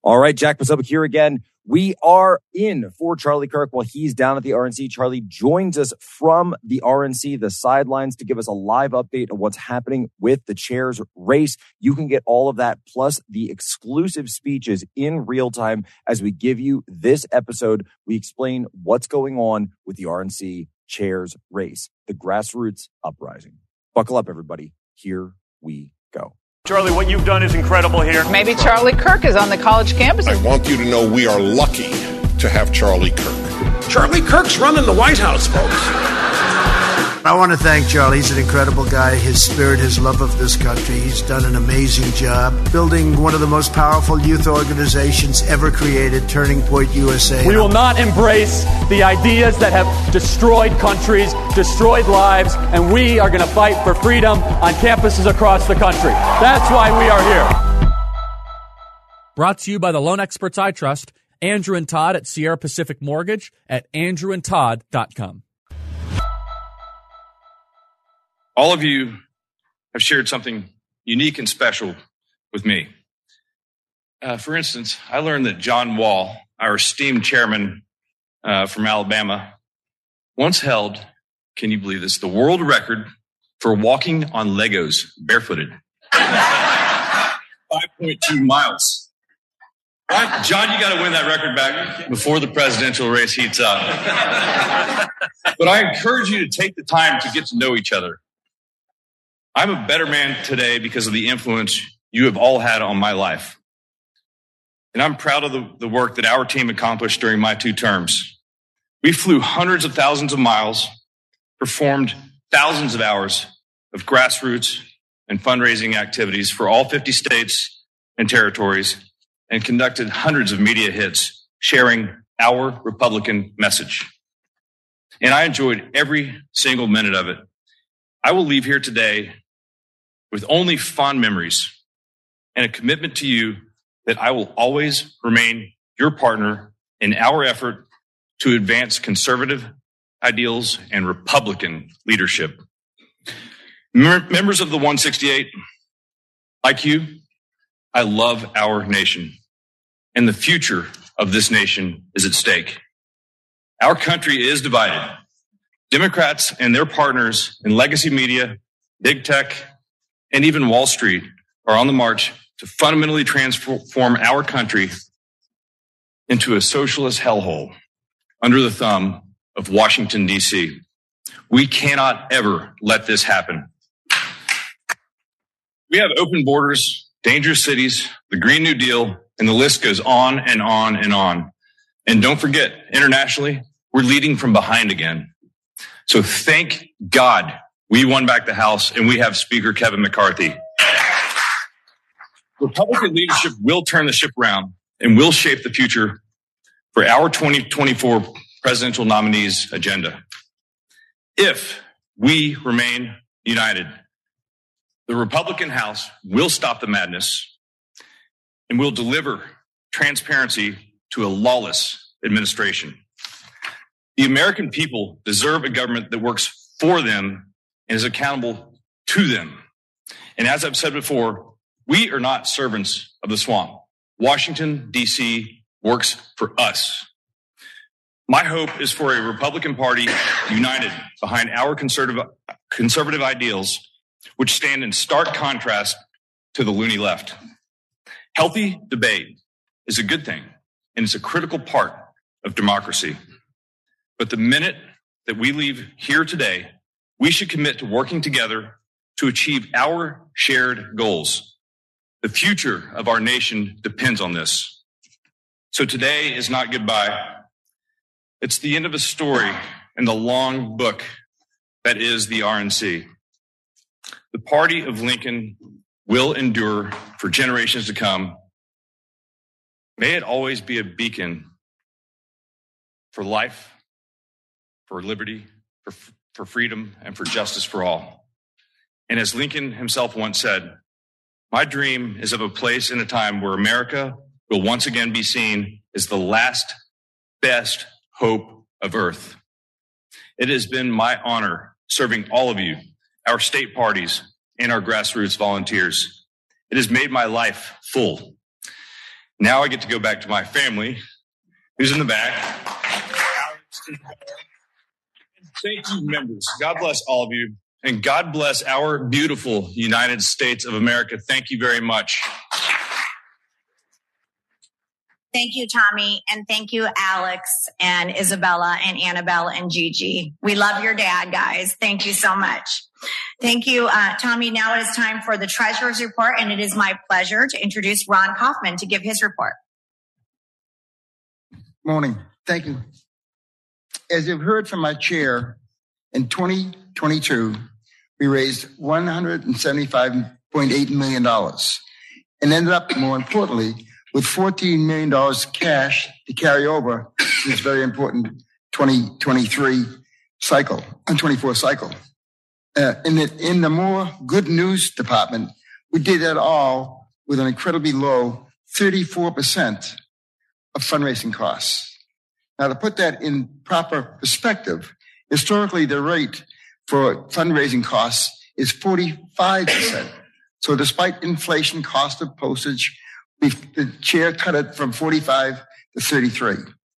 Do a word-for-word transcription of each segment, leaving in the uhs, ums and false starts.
All right, Jack Posobiec here again. We are in for Charlie Kirk while he's down at the R N C. Charlie joins us from the R N C, the sidelines, to give us a live update of what's happening with the chairs race. You can get all of that, plus the exclusive speeches in real time as we give you this episode. We explain what's going on with the R N C chairs race, the grassroots uprising. Buckle up, everybody. Here we go. Charlie, what you've done is incredible here. Maybe Charlie Kirk is on the college campus. I want you to know we are lucky to have Charlie Kirk. Charlie Kirk's running the White House, folks. I want to thank Charlie. He's an incredible guy. His spirit, his love of this country. He's done an amazing job building one of the most powerful youth organizations ever created, Turning Point U S A. We will not embrace the ideas that have destroyed countries, destroyed lives, and we are going to fight for freedom on campuses across the country. That's why we are here. Brought to you by the Loan Experts I Trust, Andrew and Todd at Sierra Pacific Mortgage at andrew and todd dot com. All of you have shared something unique and special with me. Uh, for instance, I learned that John Wall, our esteemed chairman uh, from Alabama, once held, can you believe this, the world record for walking on Legos barefooted. five point two miles. Right? John, you got to win that record back before the presidential race heats up. But I encourage you to take the time to get to know each other. I'm a better man today because of the influence you have all had on my life. And I'm proud of the, the work that our team accomplished during my two terms. We flew hundreds of thousands of miles, performed thousands of hours of grassroots and fundraising activities for all fifty states and territories, and conducted hundreds of media hits sharing our Republican message. And I enjoyed every single minute of it. I will leave here today with only fond memories and a commitment to you that I will always remain your partner in our effort to advance conservative ideals and Republican leadership. Mem- members of the one sixty-eight, like you, I love our nation, and the future of this nation is at stake. Our country is divided. Democrats and their partners in legacy media, big tech, and even Wall Street are on the march to fundamentally transform our country into a socialist hellhole under the thumb of Washington, D C. We cannot ever let this happen. We have open borders, dangerous cities, the Green New Deal, and the list goes on and on and on. And don't forget, internationally, we're leading from behind again. So thank God we won back the House and we have Speaker Kevin McCarthy. Republican leadership will turn the ship around and will shape the future for our twenty twenty-four presidential nominees' agenda. If we remain united, the Republican House will stop the madness and will deliver transparency to a lawless administration. The American people deserve a government that works for them and is accountable to them. And as I've said before, we are not servants of the swamp. Washington, D C works for us. My hope is for a Republican Party united behind our conservative, conservative ideals, which stand in stark contrast to the loony left. Healthy debate is a good thing, and it's a critical part of democracy. But the minute that we leave here today, we should commit to working together to achieve our shared goals. The future of our nation depends on this. So today is not goodbye. It's the end of a story in the long book that is the R N C. The party of Lincoln will endure for generations to come. May it always be a beacon for life, for liberty, for, for freedom, and for justice for all. And as Lincoln himself once said, my dream is of a place and a time where America will once again be seen as the last best hope of earth. It has been my honor serving all of you, our state parties, and our grassroots volunteers. It has made my life full. Now I get to go back to my family, who's in the back. Thank you, members. God bless all of you. And God bless our beautiful United States of America. Thank you very much. Thank you, Tommy. And thank you, Alex and Isabella and Annabelle and Gigi. We love your dad, guys. Thank you so much. Thank you, uh, Tommy. Now it is time for the Treasurer's Report, and it is my pleasure to introduce Ron Kaufman to give his report. Morning. Thank you. As you've heard from my chair, in twenty twenty-two, we raised one hundred seventy-five point eight million dollars and ended up, more importantly, with fourteen million dollars cash to carry over this very important twenty twenty-three cycle, and twenty-four cycle. Uh, in the, in the more good news department, we did that all with an incredibly low thirty-four percent of fundraising costs. Now, to put that in proper perspective, historically, the rate for fundraising costs is forty-five percent. So despite inflation, cost of postage, we've, the chair cut it from forty-five to thirty-three.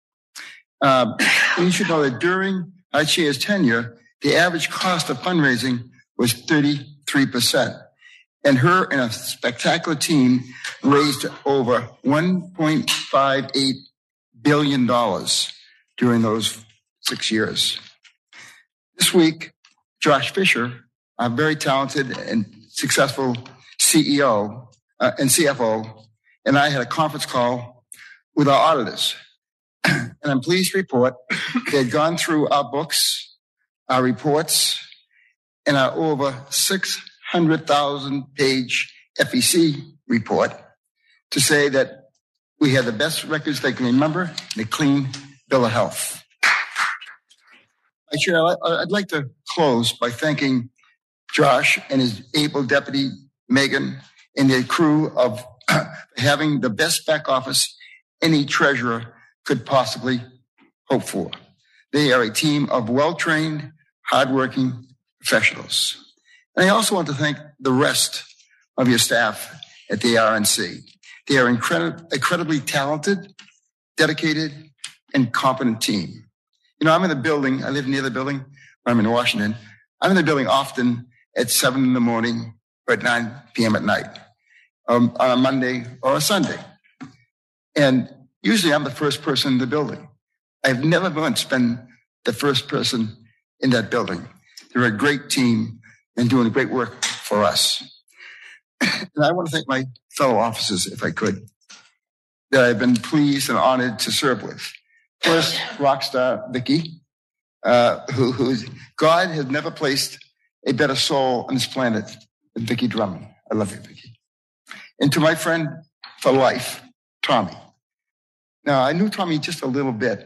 Um, and you should know that during our chair's tenure, the average cost of fundraising was thirty-three percent. And her and a spectacular team raised over one point five eight billion dollars during those six years. This week, Josh Fisher, a very talented and successful C E O uh, and C F O, and I had a conference call with our auditors. And I'm pleased to report they had gone through our books, our reports, and our over six hundred thousand page F E C report to say that we had the best records they can remember and a clean bill of health. My Chair, I'd like to close by thanking Josh and his able deputy, Megan, and their crew of having the best back office any treasurer could possibly hope for. They are a team of well-trained, hardworking professionals. And I also want to thank the rest of your staff at the R N C. They are incredi- incredibly talented, dedicated, and competent team. You know, I'm in the building. I live near the building. I'm in Washington. I'm in the building often at seven in the morning or at nine p.m. at night, um, on a Monday or a Sunday. And usually I'm the first person in the building. I've never once been the first person in that building. They're a great team and doing great work for us. And I want to thank my fellow officers, if I could, that I've been pleased and honored to serve with. First, rock star Vicki, uh, who, who's, God has never placed a better soul on this planet than Vicki Drummond. I love you, Vicki. And to my friend for life, Tommy. Now, I knew Tommy just a little bit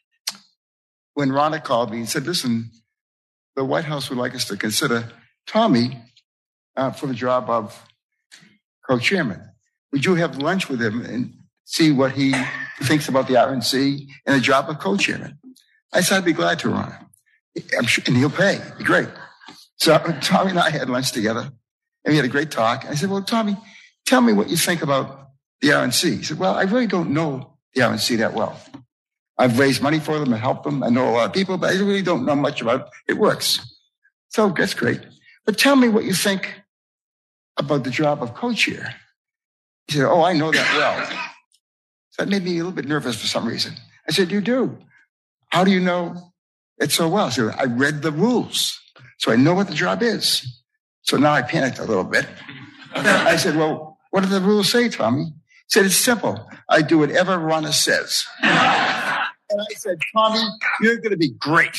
when Ronna called me and said, listen, the White House would like us to consider Tommy uh, for the job of co-chairman. Would you have lunch with him and see what he thinks about the R N C and the job of co-chairman? I said, I'd be glad to, Ron. I'm sure, and he'll pay. It'd be great. So Tommy and I had lunch together, and we had a great talk. I said, well, Tommy, tell me what you think about the R N C. He said, well, I really don't know the R N C that well. I've raised money for them and helped them. I know a lot of people, but I really don't know much about it. It works. So that's great. But tell me what you think about the job of co-chair. He said, oh, I know that well. So that made me a little bit nervous for some reason. I said, you do? How do you know it so well? So I read the rules, so I know what the job is. So now I panicked a little bit. I said, well, what do the rules say, Tommy? He said, it's simple. I do whatever Ronna says. And I said, Tommy, you're going to be great.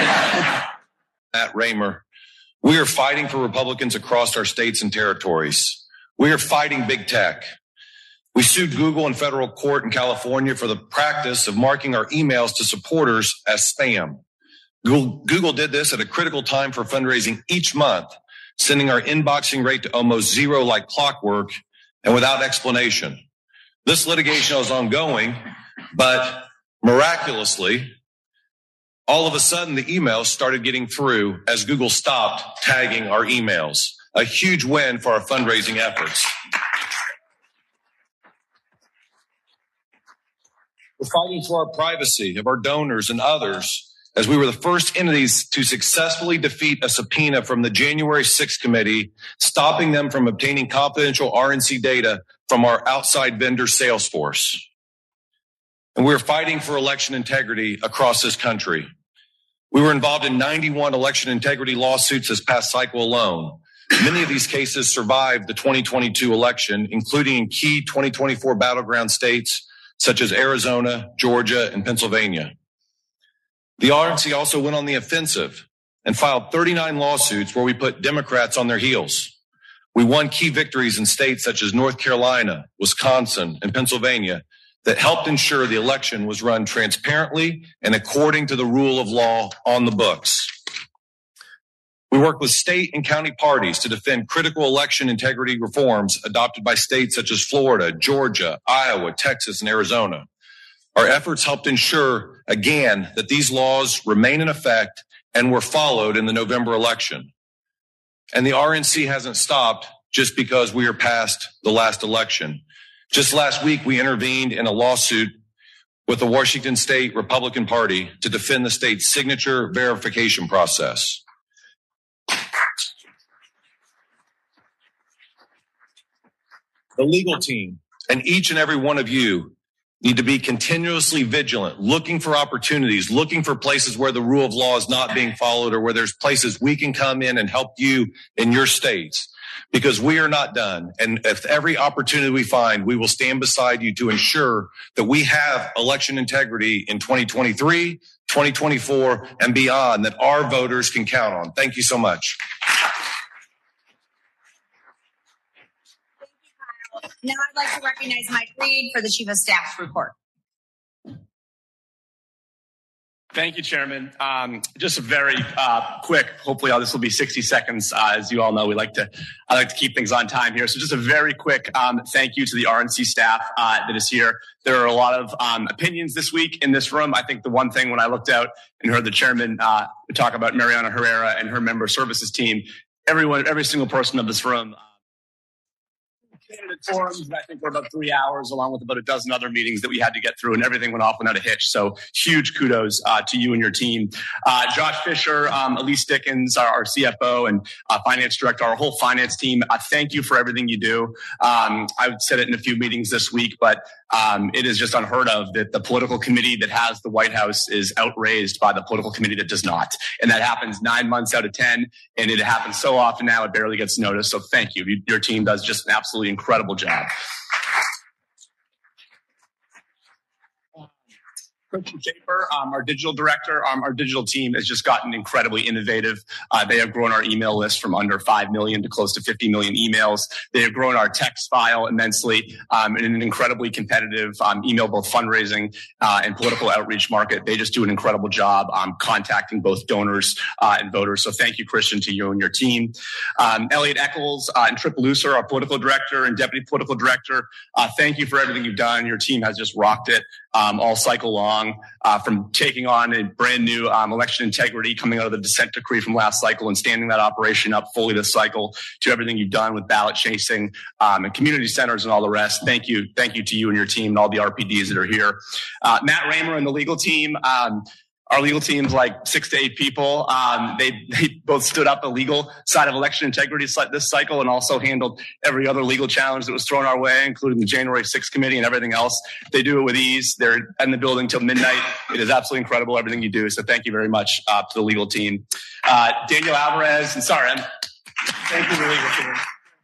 Matt Raymer, we are fighting for Republicans across our states and territories. We are fighting big tech. We sued Google in federal court in California for the practice of marking our emails to supporters as spam. Google, Google did this at a critical time for fundraising each month, sending our inboxing rate to almost zero like clockwork and without explanation. This litigation is ongoing, but miraculously, all of a sudden the emails started getting through as Google stopped tagging our emails. A huge win for our fundraising efforts. We're fighting for our privacy of our donors and others, as we were the first entities to successfully defeat a subpoena from the January sixth committee, stopping them from obtaining confidential R N C data from our outside vendor Salesforce. And we're fighting for election integrity across this country. We were involved in ninety-one election integrity lawsuits this past cycle alone. Many of these cases survived the twenty twenty-two election, including in key twenty twenty-four battleground states such as Arizona, Georgia, and Pennsylvania. The R N C also went on the offensive and filed thirty-nine lawsuits where we put Democrats on their heels. We won key victories in states such as North Carolina, Wisconsin, and Pennsylvania that helped ensure the election was run transparently and according to the rule of law on the books. We worked with state and county parties to defend critical election integrity reforms adopted by states such as Florida, Georgia, Iowa, Texas, and Arizona. Our efforts helped ensure, again, that these laws remain in effect and were followed in the November election. And the R N C hasn't stopped just because we are past the last election. Just last week, we intervened in a lawsuit with the Washington State Republican Party to defend the state's signature verification process. The legal team and each and every one of you need to be continuously vigilant, looking for opportunities, looking for places where the rule of law is not being followed or where there's places we can come in and help you in your states, because we are not done. And if every opportunity we find, we will stand beside you to ensure that we have election integrity in twenty twenty-three, twenty twenty-four, and beyond that our voters can count on. Thank you so much. Now I'd like to recognize Mike Reed for the Chief of Staff's report. Thank you, Chairman. Um, just a very uh, quick, hopefully all this will be sixty seconds. Uh, as you all know, we like to, I like to keep things on time here. So just a very quick um, thank you to the R N C staff uh, that is here. There are a lot of um, opinions this week in this room. I think the one thing when I looked out and heard the chairman uh, talk about Mariana Herrera and her member services team, everyone, every single person of this room, candidate forums, and I think we're about three hours, along with about a dozen other meetings that we had to get through, and everything went off without a hitch. So huge kudos uh, to you and your team. Uh, Josh Fisher, um, Elise Dickens, our, our C F O and uh, finance director, our whole finance team, uh, thank you for everything you do. Um, I've said it in a few meetings this week, but um, it is just unheard of that the political committee that has the White House is outraised by the political committee that does not. And that happens nine months out of ten, and it happens so often now it barely gets noticed. So thank you. Your team does just an absolutely incredible job. Christian Schaefer, um, our digital director, um, our digital team has just gotten incredibly innovative. Uh, they have grown our email list from under five million to close to fifty million emails. They have grown our text file immensely um, in an incredibly competitive um, email, both fundraising uh, and political outreach market. They just do an incredible job um, contacting both donors uh, and voters. So thank you, Christian, to you and your team. Um, Elliot Eccles uh, and Tripp Looser, our political director and deputy political director, uh, thank you for everything you've done. Your team has just rocked it um, all cycle long. Uh, from taking on a brand new um, election integrity coming out of the dissent decree from last cycle and standing that operation up fully this cycle, to everything you've done with ballot chasing um, and community centers and all the rest. Thank you. Thank you to you and your team and all the R P Ds that are here. Uh, Matt Raymer and the legal team. Um, Our legal team's like six to eight people. Um, they, they both stood up the legal side of election integrity this cycle and also handled every other legal challenge that was thrown our way, including the January sixth committee and everything else. They do it with ease. They're in the building till midnight. It is absolutely incredible, everything you do. So thank you very much uh, to the legal team. Uh, Daniel Alvarez, and sorry, I'm, thank you to the legal team.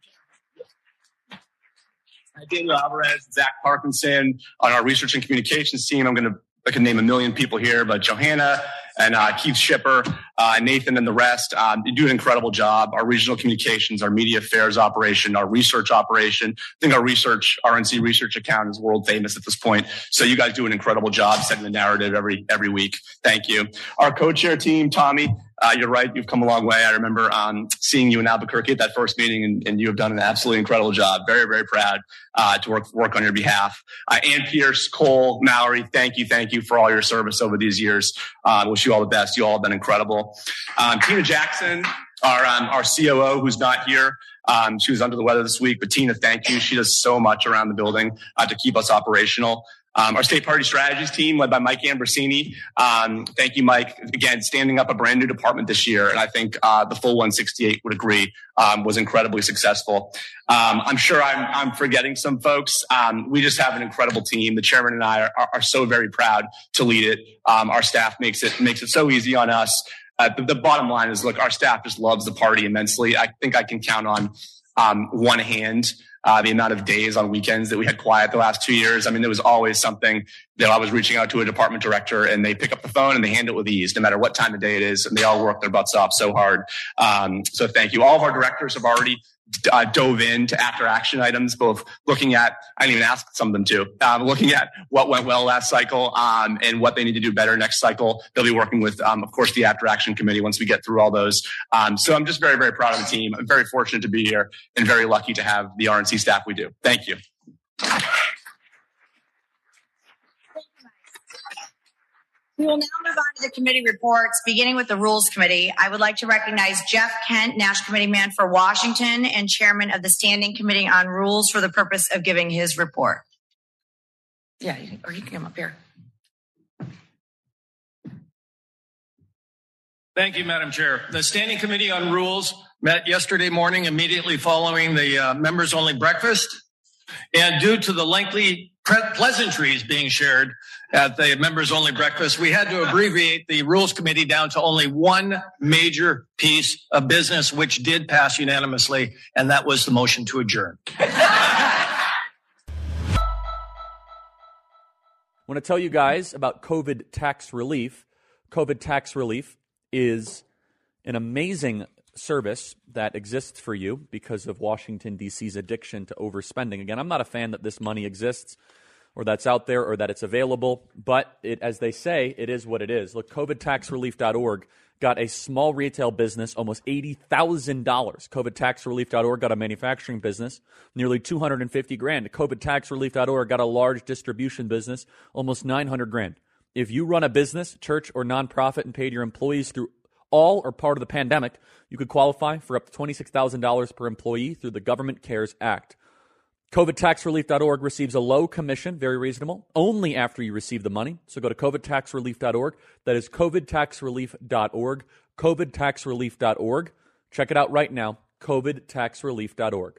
Uh, Daniel Alvarez, Zach Parkinson on our research and communications team. I'm going to I can name a million people here, but Johanna and uh, Keith Shipper, uh, Nathan and the rest, um, you do an incredible job. Our regional communications, our media affairs operation, our research operation. I think our research, R N C research account is world famous at this point. So you guys do an incredible job setting the narrative every every week. Thank you. Our co-chair team, Tommy, uh, you're right. You've come a long way. I remember um, seeing you in Albuquerque at that first meeting, and, and you have done an absolutely incredible job. Very, very proud uh, to work work on your behalf. Uh, Ann Pierce, Cole, Mallory, thank you, thank you for all your service over these years. Uh, wish you all the best. You all have been incredible. Um, Tina Jackson, our um, our C O O, who's not here. Um, she was under the weather this week, but Tina, thank you. She does so much around the building uh, to keep us operational. Um, our state party strategies team, led by Mike Ambrosini. Um, thank you, Mike. Again, standing up a brand new department this year, and I think uh, the full one sixty-eight would agree, um, was incredibly successful. Um, I'm sure I'm, I'm forgetting some folks. Um, we just have an incredible team. The chairman and I are, are, are so very proud to lead it. Um, our staff makes it makes it so easy on us. Uh, the, the bottom line is, look, our staff just loves the party immensely. I think I can count on um, one hand Uh, the amount of days on weekends that we had quiet the last two years. I mean, there was always something that I was reaching out to a department director and they pick up the phone and they handle it with ease, no matter what time of day it is. And they all work their butts off so hard. Um, so thank you. All of our directors have already uh, dove into after action items, both looking at, I didn't even ask some of them to, um, looking at what went well last cycle um, and what they need to do better next cycle. They'll be working with, um, of course, the after action committee once we get through all those. Um, so I'm just very, very proud of the team. I'm very fortunate to be here and very lucky to have the R N C staff we do. Thank you. We will now move on to the committee reports, beginning with the Rules Committee. I would like to recognize Jeff Kent, National Committee Man for Washington and Chairman of the Standing Committee on Rules, for the purpose of giving his report. Yeah, or you can come up here. Thank you, Madam Chair. The Standing Committee on Rules met yesterday morning immediately following the uh, members-only breakfast. And due to the lengthy pleasantries being shared at the members-only breakfast, we had to abbreviate the Rules Committee down to only one major piece of business, which did pass unanimously, and that was the motion to adjourn. I want to tell you guys about COVID tax relief. COVID tax relief is an amazing service that exists for you because of Washington, D C's addiction to overspending. Again, I'm not a fan that this money exists or that's out there or that it's available, but it, as they say, it is what it is. Look, covid tax relief dot org got a small retail business almost eighty thousand dollars. covid tax relief dot org got a manufacturing business nearly two hundred fifty grand. covid tax relief dot org got a large distribution business almost nine hundred grand. If you run a business, church, or nonprofit and paid your employees through all or part of the pandemic, you could qualify for up to twenty-six thousand dollars per employee through the Government CARES Act. covid tax relief dot org receives a low commission, very reasonable, only after you receive the money. So go to covid tax relief dot org. That is covid tax relief dot org, covid tax relief dot org. Check it out right now, covid tax relief dot org.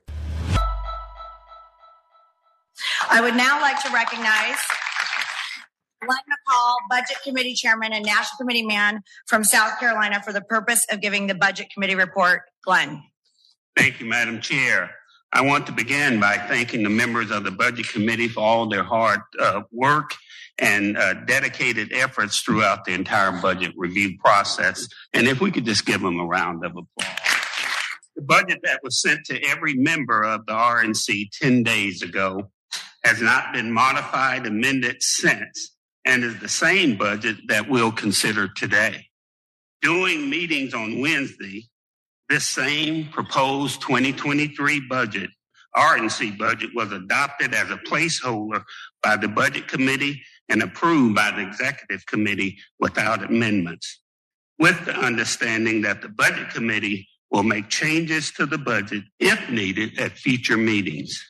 I would now like to recognize Glenn McCall, Budget Committee Chairman and National Committee Man from South Carolina, for the purpose of giving the Budget Committee report. Glenn. Thank you, Madam Chair. I want to begin by thanking the members of the Budget Committee for all their hard uh, work and uh, dedicated efforts throughout the entire budget review process. And if we could just give them a round of applause. The budget that was sent to every member of the R N C ten days ago has not been modified, amended since, and is the same budget that we'll consider today. During meetings on Wednesday, this same proposed twenty twenty-three budget, R N C budget, was adopted as a placeholder by the Budget Committee and approved by the Executive Committee without amendments, with the understanding that the Budget Committee will make changes to the budget if needed at future meetings.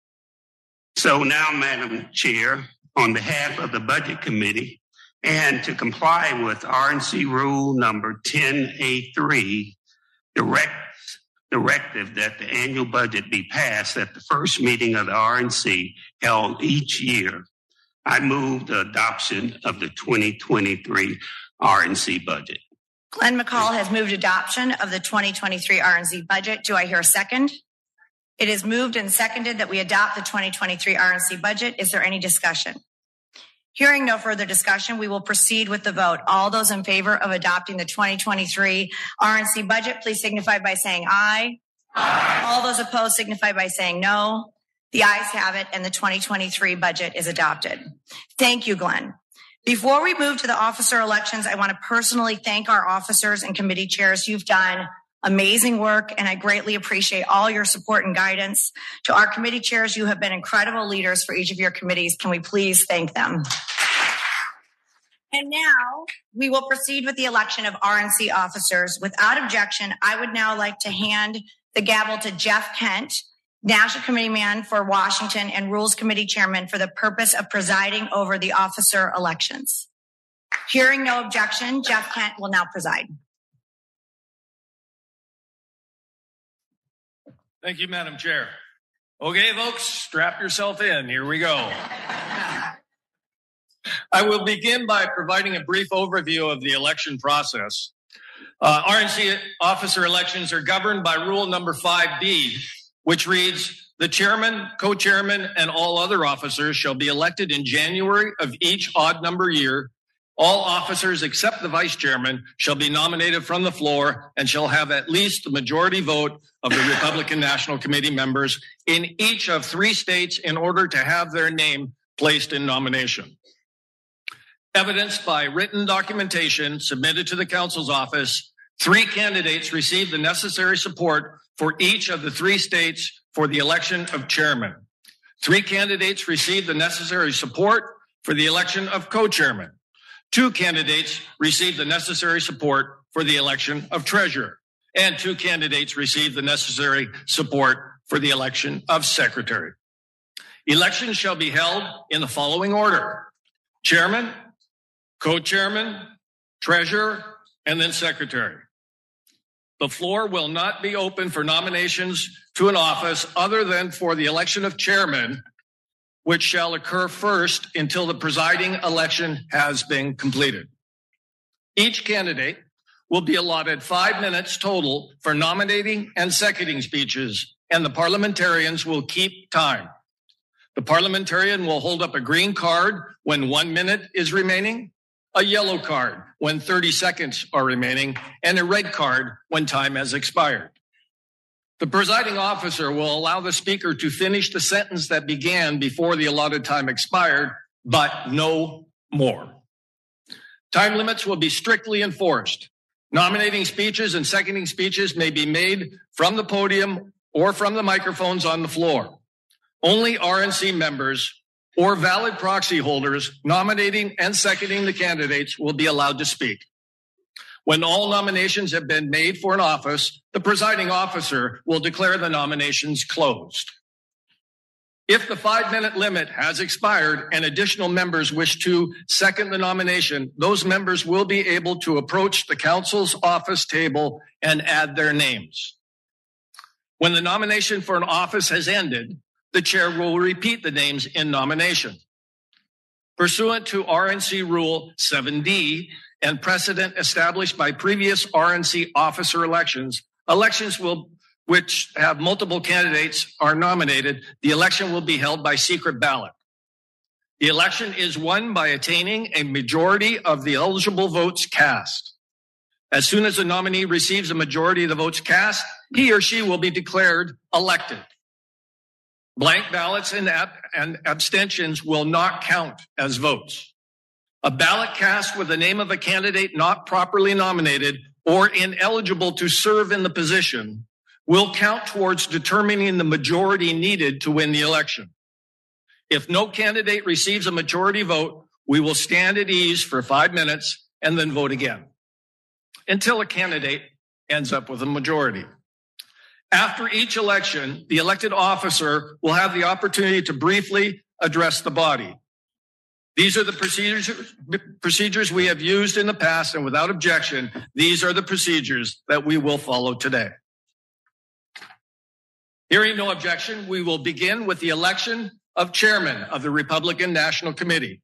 So now, Madam Chair, on behalf of the Budget Committee, and to comply with R N C Rule number ten A three, directs, directive that the annual budget be passed at the first meeting of the R N C held each year, I move the adoption of the twenty twenty-three R N C budget. Glenn McCall has moved adoption of the twenty twenty-three R N C budget. Do I hear a second? It is moved and seconded that we adopt the twenty twenty-three R N C budget. Is there any discussion? Hearing no further discussion, we will proceed with the vote. All those in favor of adopting the twenty twenty-three R N C budget, please signify by saying aye. Aye. All those opposed signify by saying no. The ayes have it, and the twenty twenty-three budget is adopted. Thank you, Glenn. Before we move to the officer elections, I want to personally thank our officers and committee chairs. You've done amazing work, and I greatly appreciate all your support and guidance. To our committee chairs, you have been incredible leaders for each of your committees. Can we please thank them? And now we will proceed with the election of R N C officers. Without objection, I would now like to hand the gavel to Jeff Kent, National Committee Man for Washington and Rules Committee Chairman for the purpose of presiding over the officer elections. Hearing no objection, Jeff Kent will now preside. Thank you, Madam Chair. Okay, folks, strap yourself in. Here we go. I will begin by providing a brief overview of the election process. Uh, R N C officer elections are governed by Rule Number five B, which reads, the chairman, co-chairman, and all other officers shall be elected in January of each odd number year. All officers except the vice chairman shall be nominated from the floor and shall have at least the majority vote of the Republican National Committee members in each of three states in order to have their name placed in nomination. Evidenced by written documentation submitted to the council's office, three candidates received the necessary support for each of the three states for the election of chairman. Three candidates received the necessary support for the election of co-chairman. Two candidates received the necessary support for the election of treasurer, and two candidates received the necessary support for the election of secretary. Elections shall be held in the following order: chairman, co-chairman, treasurer, and then secretary. The floor will not be open for nominations to an office other than for the election of chairman, which shall occur first until the presiding election has been completed. Each candidate will be allotted five minutes total for nominating and seconding speeches, and the parliamentarians will keep time. The parliamentarian will hold up a green card when one minute is remaining, a yellow card when thirty seconds are remaining, and a red card when time has expired. The presiding officer will allow the speaker to finish the sentence that began before the allotted time expired, but no more. Time limits will be strictly enforced. Nominating speeches and seconding speeches may be made from the podium or from the microphones on the floor. Only R N C members or valid proxy holders nominating and seconding the candidates will be allowed to speak. When all nominations have been made for an office, the presiding officer will declare the nominations closed. If the five-minute limit has expired and additional members wish to second the nomination, those members will be able to approach the council's office table and add their names. When the nomination for an office has ended, the chair will repeat the names in nomination. Pursuant to R N C Rule seven D, and precedent established by previous R N C officer elections, elections will, which have multiple candidates are nominated, the election will be held by secret ballot. The election is won by attaining a majority of the eligible votes cast. As soon as a nominee receives a majority of the votes cast, he or she will be declared elected. Blank ballots and, ab- and abstentions will not count as votes. A ballot cast with the name of a candidate not properly nominated or ineligible to serve in the position will count towards determining the majority needed to win the election. If no candidate receives a majority vote, we will stand at ease for five minutes and then vote again until a candidate ends up with a majority. After each election, the elected officer will have the opportunity to briefly address the body. These are the procedures, procedures we have used in the past, and without objection, these are the procedures that we will follow today. Hearing no objection, we will begin with the election of chairman of the Republican National Committee.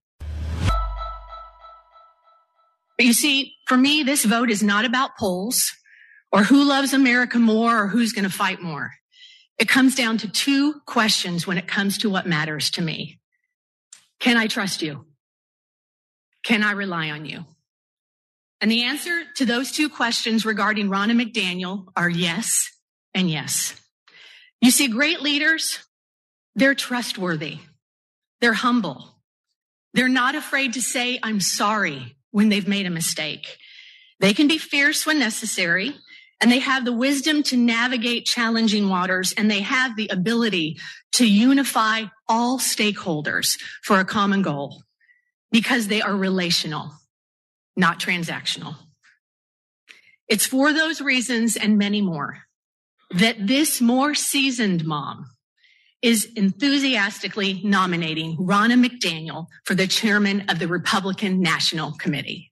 But you see, for me, this vote is not about polls or who loves America more or who's going to fight more. It comes down to two questions when it comes to what matters to me. Can I trust you? Can I rely on you? And the answer to those two questions regarding Ronna McDaniel are yes and yes. You see, great leaders, they're trustworthy. They're humble. They're not afraid to say, I'm sorry when they've made a mistake. They can be fierce when necessary, and they have the wisdom to navigate challenging waters, and they have the ability to unify all stakeholders for a common goal because they are relational, not transactional. It's for those reasons and many more that this more seasoned mom is enthusiastically nominating Ronna McDaniel for the chairman of the Republican National Committee.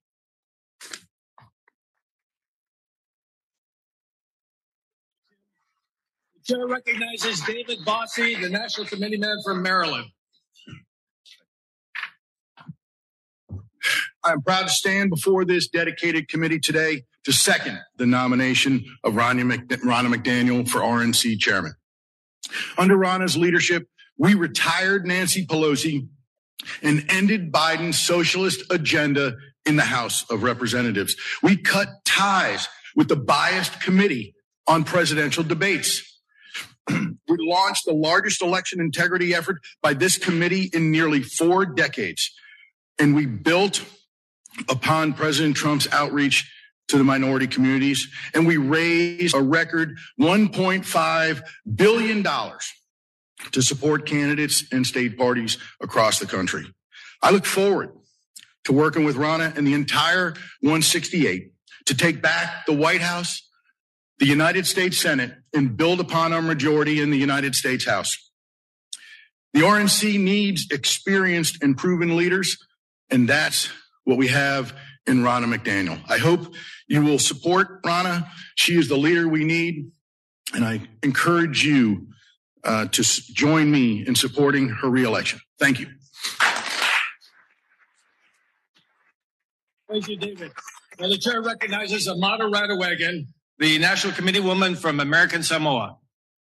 The chair recognizes David Bossie, the National Committee man from Maryland. I'm proud to stand before this dedicated committee today to second the nomination of Ronna McDaniel for R N C chairman. Under Ronna's leadership, we retired Nancy Pelosi and ended Biden's socialist agenda in the House of Representatives. We cut ties with the biased committee on presidential debates. We launched the largest election integrity effort by this committee in nearly four decades. And we built upon President Trump's outreach to the minority communities, and we raised a record one point five billion dollars to support candidates and state parties across the country. I look forward to working with Ronna and the entire one sixty-eight to take back the White House, the United States Senate, and build upon our majority in the United States House. The R N C needs experienced and proven leaders, and that's what we have in Ronna McDaniel. I hope you will support Ronna. She is the leader we need, and I encourage you uh, to s- join me in supporting her reelection. Thank you. Thank you, David. Now the chair recognizes Amada Radewagen, the National Committee woman from American Samoa.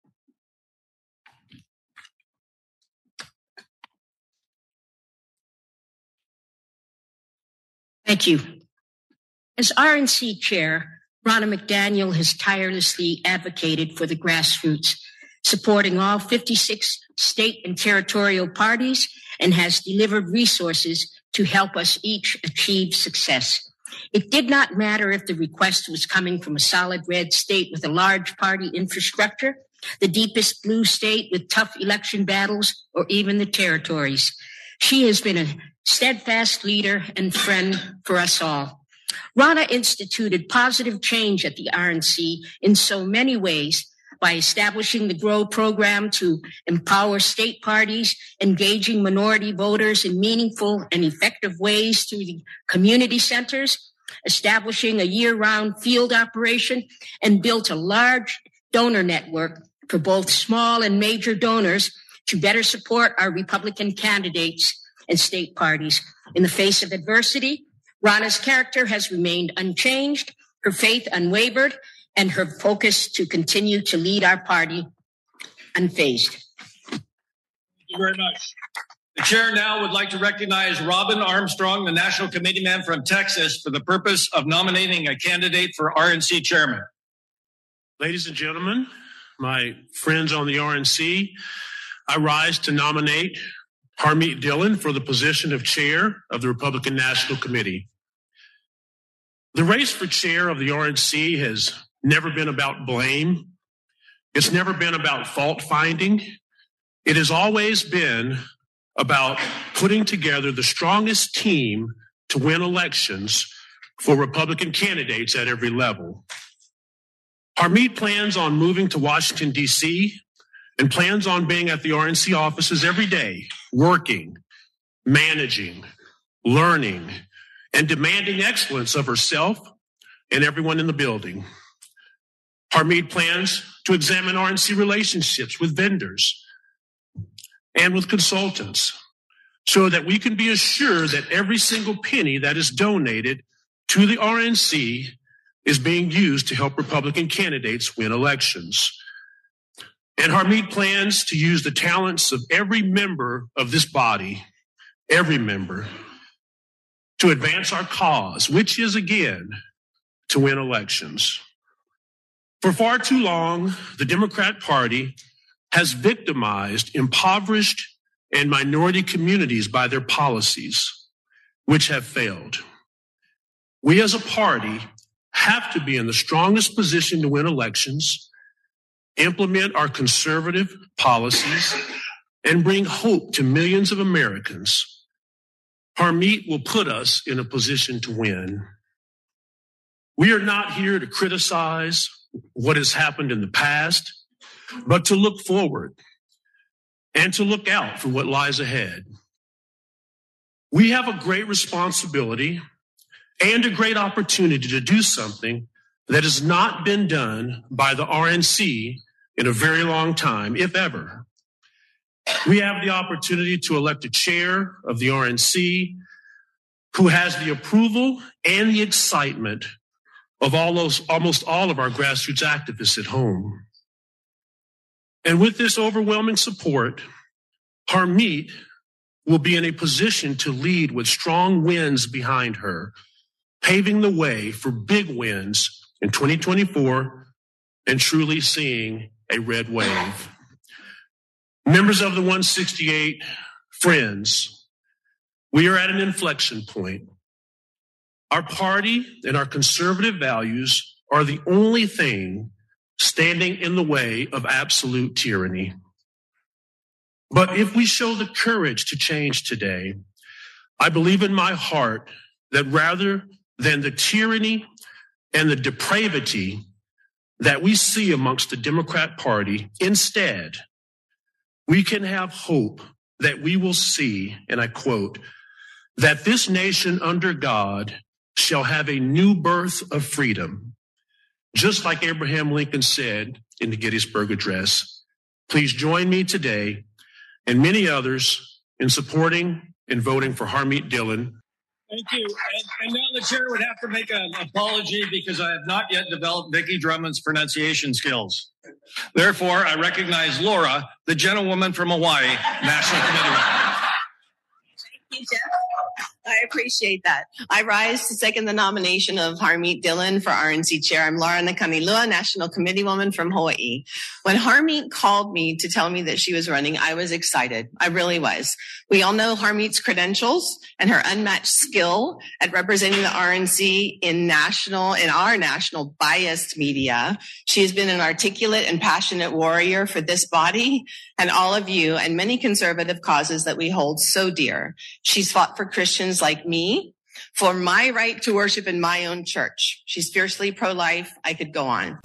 Thank you. As R N C chair, Ronna McDaniel has tirelessly advocated for the grassroots, supporting all fifty-six state and territorial parties, and has delivered resources to help us each achieve success. It did not matter if the request was coming from a solid red state with a large party infrastructure, the deepest blue state with tough election battles, or even the territories. She has been a steadfast leader and friend for us all. Ronna instituted positive change at the R N C in so many ways by establishing the GROW program to empower state parties, engaging minority voters in meaningful and effective ways through the community centers, establishing a year-round field operation, and built a large donor network for both small and major donors to better support our Republican candidates and state parties. In the face of adversity, Ronna's character has remained unchanged, her faith unwavered, and her focus to continue to lead our party unfazed. Thank you very much. The chair now would like to recognize Robin Armstrong, the National Committee man from Texas, for the purpose of nominating a candidate for R N C chairman. Ladies and gentlemen, my friends on the R N C, I rise to nominate Harmeet Dillon for the position of chair of the Republican National Committee. The race for chair of the R N C has never been about blame. It's never been about fault finding. It has always been about putting together the strongest team to win elections for Republican candidates at every level. Harmeet plans on moving to Washington, D C, and plans on being at the R N C offices every day, working, managing, learning, and demanding excellence of herself and everyone in the building. Harmeet plans to examine R N C relationships with vendors and with consultants so that we can be assured that every single penny that is donated to the R N C is being used to help Republican candidates win elections. And Harmeet plans to use the talents of every member of this body, every member, to advance our cause, which is, again, to win elections. For far too long, the Democrat Party has victimized impoverished and minority communities by their policies, which have failed. We as a party have to be in the strongest position to win elections, implement our conservative policies, and bring hope to millions of Americans. Harmeet will put us in a position to win. We are not here to criticize what has happened in the past, but to look forward. and to look out for what lies ahead. We have a great responsibility and a great opportunity to do something that has not been done by the R N C in a very long time, if ever. We have the opportunity to elect a chair of the R N C who has the approval and the excitement of all those, almost all of our grassroots activists at home. And with this overwhelming support, Harmeet will be in a position to lead with strong winds behind her, paving the way for big wins in twenty twenty-four and truly seeing a red wave. Members of the one sixty-eight, friends, we are at an inflection point. Our party and our conservative values are the only thing standing in the way of absolute tyranny. But if we show the courage to change today, I believe in my heart that rather than the tyranny and the depravity that we see amongst the Democrat Party, instead, we can have hope that we will see, and I quote, that this nation under God shall have a new birth of freedom, just like Abraham Lincoln said in the Gettysburg Address. Please join me today and many others in supporting and voting for Harmeet Dillon. Thank you. And, and now the chair would have to make an apology because I have not yet developed Vicki Drummond's pronunciation skills. Therefore, I recognize Laura, the gentlewoman from Hawaii, National Committee. Thank you, Jeff. I appreciate that. I rise to second the nomination of Harmeet Dillon for R N C chair. I'm Laura Nakanilua, National Committee woman from Hawaii. When Harmeet called me to tell me that she was running, I was excited. I really was. We all know Harmeet's credentials and her unmatched skill at representing the R N C in national, in our national biased media. She has been an articulate and passionate warrior for this body and all of you and many conservative causes that we hold so dear. She's fought for Christians like me, for my right to worship in my own church. She's fiercely pro-life. I could go on.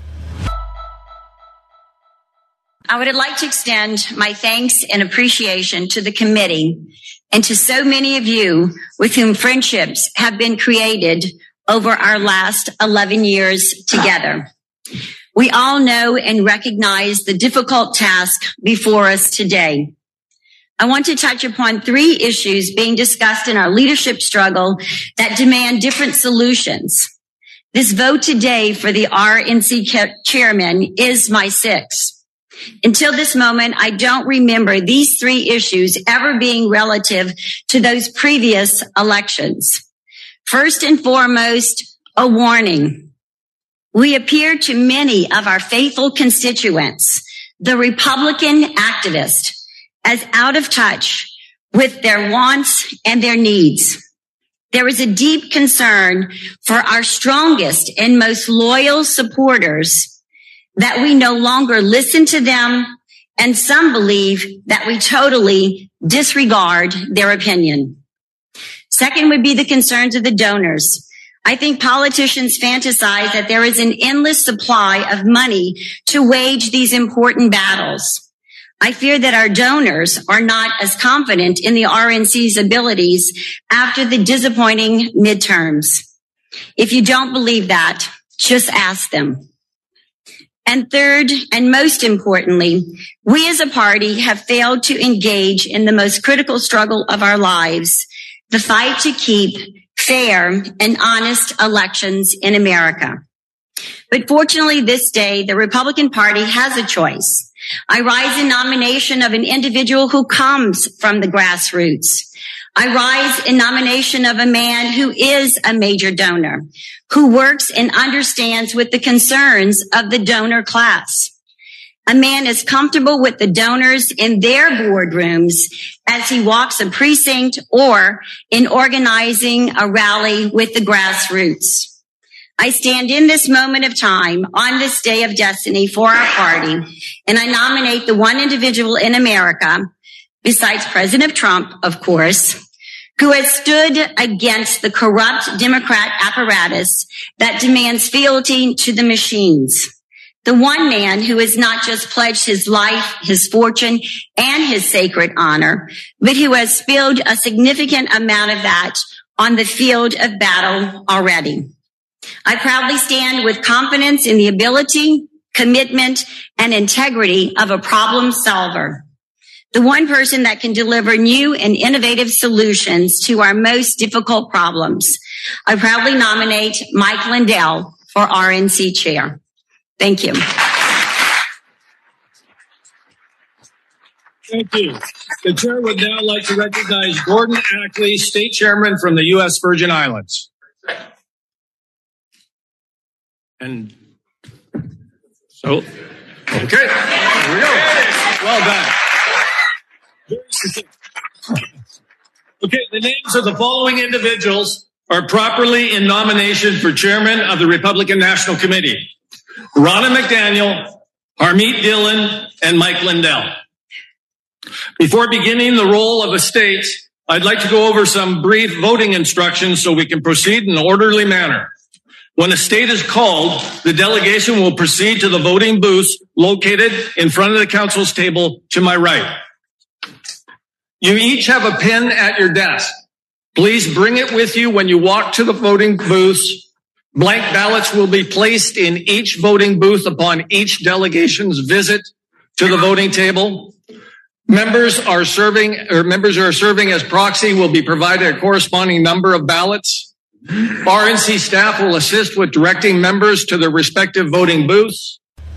I would like to extend my thanks and appreciation to the committee and to so many of you with whom friendships have been created over our last eleven years together. We all know and recognize the difficult task before us today. I want to touch upon three issues being discussed in our leadership struggle that demand different solutions. This vote today for the R N C chairman is my sixth. Until this moment, I don't remember these three issues ever being relative to those previous elections. First and foremost, a warning. We appear to many of our faithful constituents, the Republican activists, as out of touch with their wants and their needs. There is a deep concern for our strongest and most loyal supporters that we no longer listen to them, and some believe that we totally disregard their opinion. Second would be the concerns of the donors. I think politicians fantasize that there is an endless supply of money to wage these important battles. I fear that our donors are not as confident in the R N C's abilities after the disappointing midterms. If you don't believe that, just ask them. And third, and most importantly, we as a party have failed to engage in the most critical struggle of our lives, the fight to keep fair and honest elections in America. But fortunately, this day, the Republican Party has a choice. I rise in nomination of an individual who comes from the grassroots. I rise in nomination of a man who is a major donor, who works and understands with the concerns of the donor class. A man is comfortable with the donors in their boardrooms as he walks a precinct or in organizing a rally with the grassroots. I stand in this moment of time on this day of destiny for our party, and I nominate the one individual in America, besides President Trump, of course, who has stood against the corrupt Democrat apparatus that demands fealty to the machines. The one man who has not just pledged his life, his fortune, and his sacred honor, but who has spilled a significant amount of that on the field of battle already. I proudly stand with confidence in the ability, commitment, and integrity of a problem solver. The one person that can deliver new and innovative solutions to our most difficult problems. I proudly nominate Mike Lindell for R N C chair. Thank you. Thank you. The chair would now like to recognize Gordon Ackley, state chairman from the U S Virgin Islands. And so, okay, here we go. Well done. Okay, the names of the following individuals are properly in nomination for chairman of the Republican National Committee. Ronna McDaniel, Harmeet Dillon, and Mike Lindell. Before beginning the roll of a state, I'd like to go over some brief voting instructions so we can proceed in an orderly manner. When a state is called, the delegation will proceed to the voting booths located in front of the council's table to my right. You each have a pen at your desk. Please bring it with you when you walk to the voting booths. Blank ballots will be placed in each voting booth upon each delegation's visit to the voting table. Members are serving, or members who are serving as proxy will be provided a corresponding number of ballots. R N C staff will assist with directing members to their respective voting booths.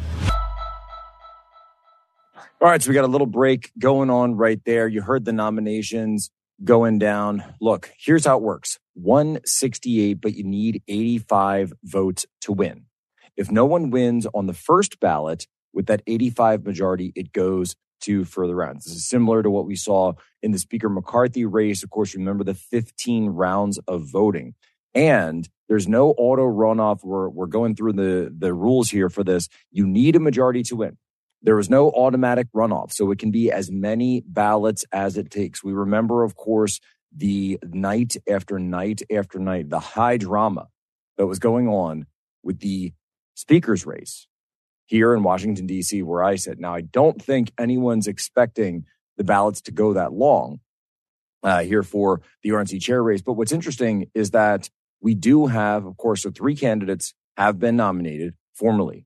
All right, so we got a little break going on right there. You heard the nominations going down. Look, here's how it works. one sixty-eight, but you need eighty-five votes to win. If no one wins on the first ballot with that eighty-five majority, it goes to further rounds. This is similar to what we saw in the Speaker McCarthy race. Of course, remember the fifteen rounds of voting. And there's no auto runoff. We're, we're going through the, the rules here for this. You need a majority to win. There is no automatic runoff, so it can be as many ballots as it takes. We remember, of course, the night after night after night, the high drama that was going on with the speaker's race here in Washington, D C, where I sit. Now, I don't think anyone's expecting the ballots to go that long uh, here for the R N C chair race. But what's interesting is that we do have, of course, so three candidates have been nominated formally.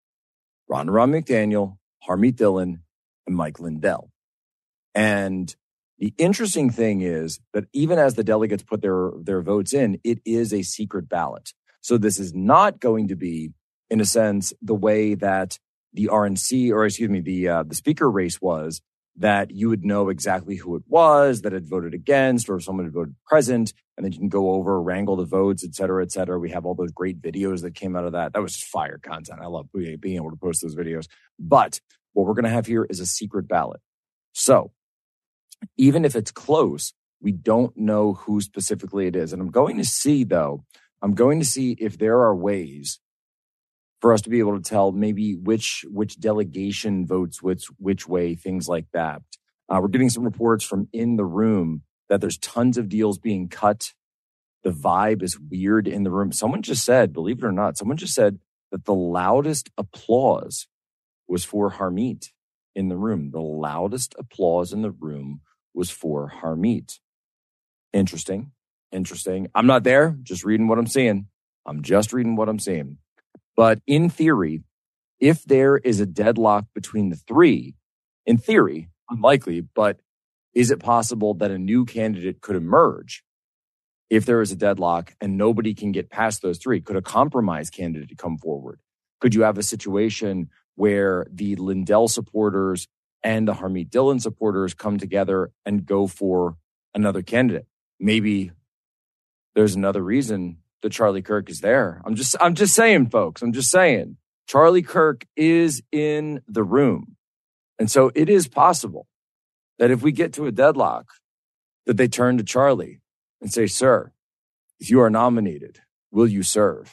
Ronna McDaniel, Harmeet Dillon, and Mike Lindell. And the interesting thing is that even as the delegates put their, their votes in, it is a secret ballot. So this is not going to be, in a sense, the way that the R N C, or excuse me, the uh, the speaker race was, that you would know exactly who it was that had voted against, or if someone had voted present, and then you can go over, wrangle the votes, et cetera, et cetera. We have all those great videos that came out of that. That was just fire content. I love being able to post those videos. But what we're going to have here is a secret ballot. So even if it's close, we don't know who specifically it is. And I'm going to see, though, I'm going to see if there are ways for us to be able to tell maybe which which delegation votes which which way, things like that. Uh, we're getting some reports from in the room that there's tons of deals being cut. The vibe is weird in the room. Someone just said, believe it or not, someone just said that the loudest applause was for Harmeet in the room. The loudest applause in the room was for Harmeet. Interesting. Interesting. I'm not there, just reading what I'm seeing. I'm just reading what I'm seeing. But in theory, if there is a deadlock between the three, in theory, unlikely, but is it possible that a new candidate could emerge if there is a deadlock and nobody can get past those three? Could a compromise candidate come forward? Could you have a situation where the Lindell supporters and the Harmeet Dillon supporters come together and go for another candidate? Maybe there's another reason that Charlie Kirk is there. I'm just, I'm just saying, folks, I'm just saying. Charlie Kirk is in the room. And so it is possible that if we get to a deadlock, that they turn to Charlie and say, sir, if you are nominated, will you serve?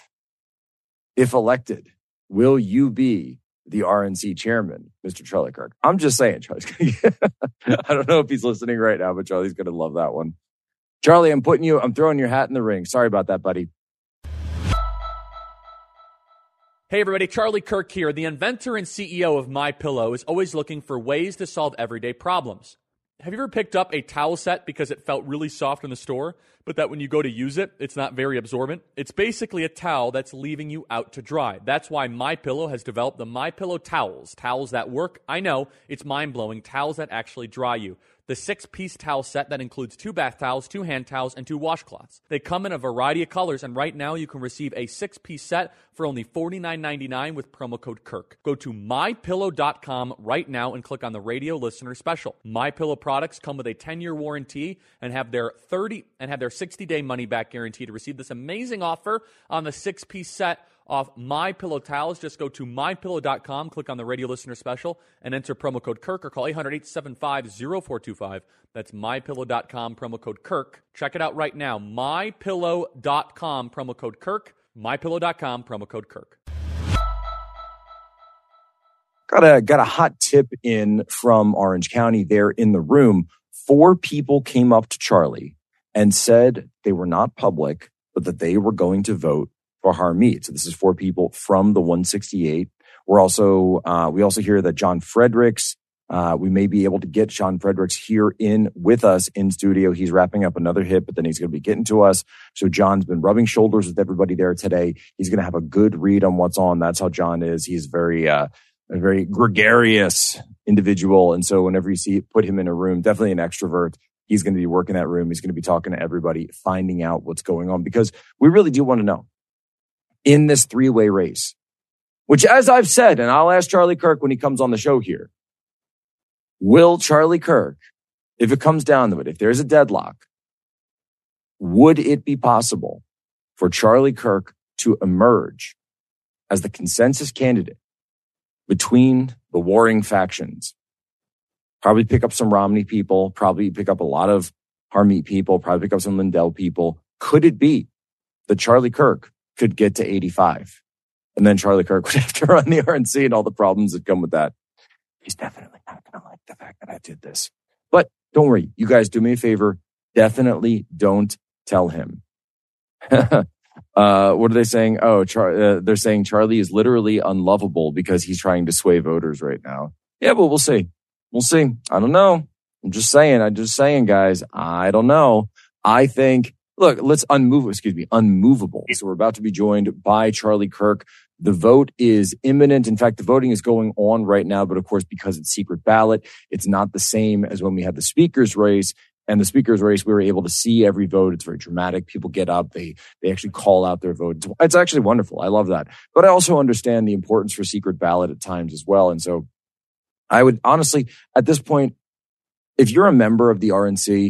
If elected, will you be the R N C chairman, Mister Charlie Kirk? I'm just saying, Charlie's gonna get, I don't know if he's listening right now, but Charlie's going to love that one. Charlie, I'm putting you, I'm throwing your hat in the ring. Sorry about that, buddy. Hey everybody, Charlie Kirk here. The inventor and C E O of MyPillow is always looking for ways to solve everyday problems. Have you ever picked up a towel set because it felt really soft in the store, but that when you go to use it, it's not very absorbent? It's basically a towel that's leaving you out to dry. That's why MyPillow has developed the MyPillow towels. Towels that work. I know, it's mind-blowing. Towels that actually dry you. The six-piece towel set that includes two bath towels, two hand towels, and two washcloths. They come in a variety of colors, and right now you can receive a six-piece set for only forty-nine ninety-nine with promo code Kirk. Go to my pillow dot com right now and click on the radio listener special. MyPillow products come with a ten-year warranty and have their thirty and have their sixty-day money-back guarantee. To receive this amazing offer on the six-piece set off MyPillow towels, just go to my pillow dot com, click on the radio listener special, and enter promo code Kirk or call eight hundred, eight seven five, zero four two five. That's my pillow dot com, promo code Kirk. Check it out right now. my pillow dot com, promo code Kirk. my pillow dot com, promo code Kirk. Got a, got a hot tip in from Orange County there in the room. Four people came up to Charlie and said they were not public, but that they were going to vote for Harmeet. So this is four people from the one sixty-eight. We're also, uh, we also hear that John Fredericks, uh, we may be able to get John Fredericks here in with us in studio. He's wrapping up another hit, but then he's going to be getting to us. So John's been rubbing shoulders with everybody there today. He's going to have a good read on what's on. That's how John is. He's very, uh, a very gregarious individual. And so whenever you see, put him in a room, definitely an extrovert. He's going to be working that room. He's going to be talking to everybody, finding out what's going on, because we really do want to know. In this three-way race, which, as I've said, and I'll ask Charlie Kirk when he comes on the show here, will Charlie Kirk, if it comes down to it, if there's a deadlock, would it be possible for Charlie Kirk to emerge as the consensus candidate between the warring factions? Probably pick up some Romney people, probably pick up a lot of Harmeet people, probably pick up some Lindell people. Could it be that Charlie Kirk could get to eighty-five, and then Charlie Kirk would have to run the R N C and all the problems that come with that? He's definitely not going to like the fact that I did this. But don't worry, you guys, do me a favor. Definitely don't tell him. uh, what are they saying? Oh, Char- uh, they're saying Charlie is literally unlovable because he's trying to sway voters right now. Yeah, but we'll see. We'll see. I don't know. I'm just saying. I'm just saying, guys. I don't know. I think. Look, let's unmove, excuse me, unmovable. So we're about to be joined by Charlie Kirk. The vote is imminent. In fact, the voting is going on right now, but of course, because it's secret ballot, it's not the same as when we had the speaker's race. And the speaker's race, we were able to see every vote. It's very dramatic. People get up. They, they actually call out their vote. It's, it's actually wonderful. I love that. But I also understand the importance for secret ballot at times as well. And so I would honestly, at this point, if you're a member of the R N C,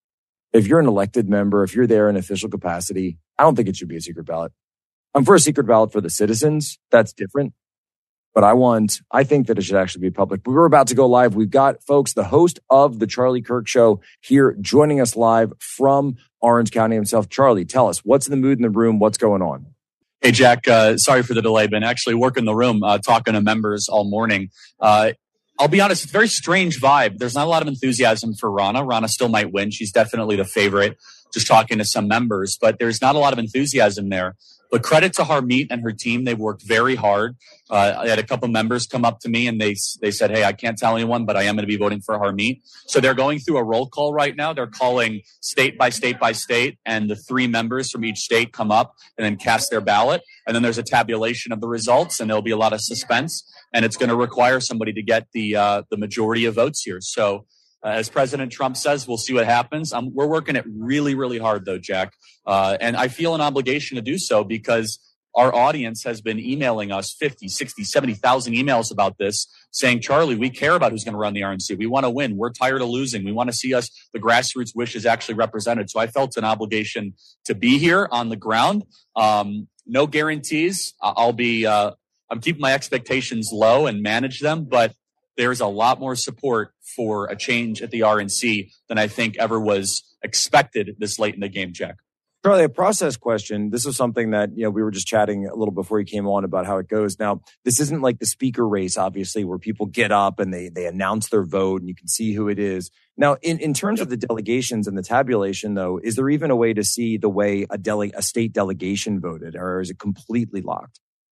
if you're an elected member, if you're there in official capacity, I don't think it should be a secret ballot. I'm for a secret ballot for the citizens. That's different. But I want, I think that it should actually be public. We're about to go live. We've got, folks, the host of the Charlie Kirk Show here joining us live from Orange County himself. Charlie, tell us, what's the mood in the room? What's going on? Hey, Jack, uh, sorry for the delay. Been actually working the room, uh, talking to members all morning. Uh, I'll be honest, it's a very strange vibe. There's not a lot of enthusiasm for Ronna. Ronna still might win. She's definitely the favorite, just talking to some members, but there's not a lot of enthusiasm there. But credit to Harmeet and her team. They've worked very hard. Uh, I had a couple members come up to me and they they said, hey, I can't tell anyone, but I am going to be voting for Harmeet. So they're going through a roll call right now. They're calling state by state by state, and the three members from each state come up and then cast their ballot. And then there's a tabulation of the results, and there'll be a lot of suspense. And it's going to require somebody to get the uh, the majority of votes here. So uh, as President Trump says, we'll see what happens. Um, we're working it really, really hard, though, Jack. Uh, and I feel an obligation to do so because our audience has been emailing us fifty, sixty, seventy thousand emails about this, saying, Charlie, we care about who's going to run the R N C. We want to win. We're tired of losing. We want to see us, the grassroots wishes actually represented. So I felt an obligation to be here on the ground. Um, no guarantees. I'll be, uh, I'm keeping my expectations low and manage them, but there's a lot more support for a change at the R N C than I think ever was expected this late in the game, Jack. Charlie, a process question. This is something that, you know, we were just chatting a little before you came on about how it goes. Now, this isn't like the speaker race, obviously, where people get up and they they announce their vote and you can see who it is. Now, in, in terms of the delegations and the tabulation, though, is there even a way to see the way a dele- a state delegation voted, or is it completely locked?